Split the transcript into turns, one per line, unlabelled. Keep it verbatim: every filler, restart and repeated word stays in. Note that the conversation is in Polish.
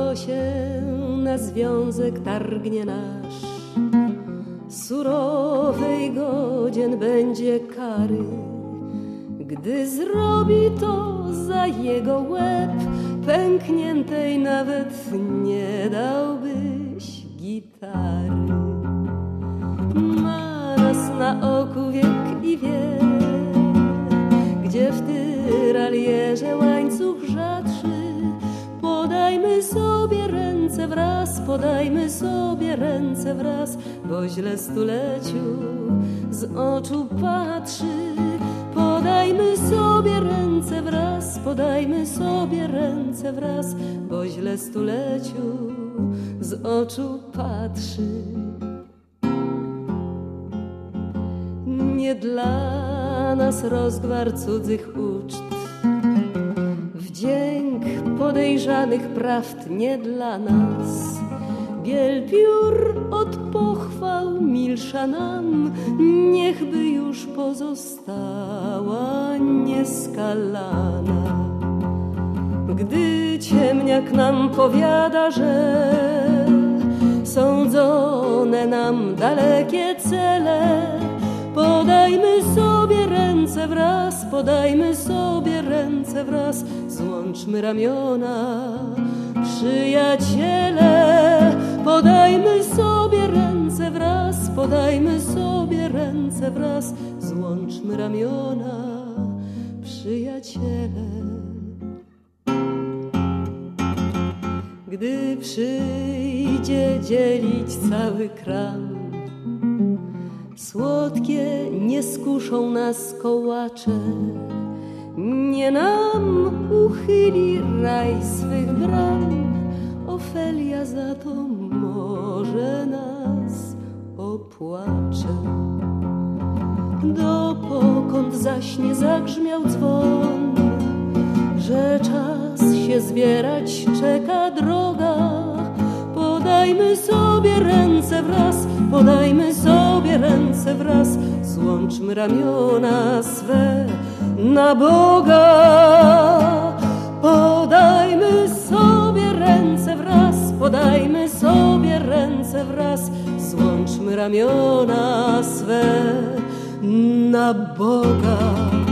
to się na związek targnie nasz, surowej godzien będzie kary. Gdy zrobi to, za jego łeb pękniętej nawet nie dałbyś gitary. Ma nas na oku wiek i wiek, gdzie w tyralierze łańcuch rzadszy. Podajmy sobie ręce wraz, podajmy sobie ręce wraz, bo źle stuleciu z oczu patrzy. Podajmy sobie ręce wraz, podajmy sobie ręce wraz, bo źle stuleciu z oczu patrzy. Nie dla nas rozgwar cudzych uczt, wdzięk podejrzanych prawd nie dla nas. Biel piór od pochwał milsza nam, niechby już pozostała nieskalana. Gdy ciemniak nam powiada, że sądzone nam dalekie cele, podajmy sobie ręce wraz, podajmy sobie ręce wraz, złączmy ramiona, przyjaciele. Podajmy sobie ręce wraz, podajmy sobie ręce wraz, złączmy ramiona, przyjaciele. Gdy przyjdzie dzielić cały kram, słodkie nie skuszą nas kołacze, nie nam uchyli raj swych bram. Ofelia za to może nas opłacze. Dopokąd zaś nie zagrzmiał dzwon, że czas się zbierać czeka droga, podajmy sobie ręce wraz, podajmy sobie ręce wraz, złączmy ramiona swe na Boga. Podajmy sobie ręce wraz, podajmy sobie ręce wraz, złączmy ramiona swe na Boga.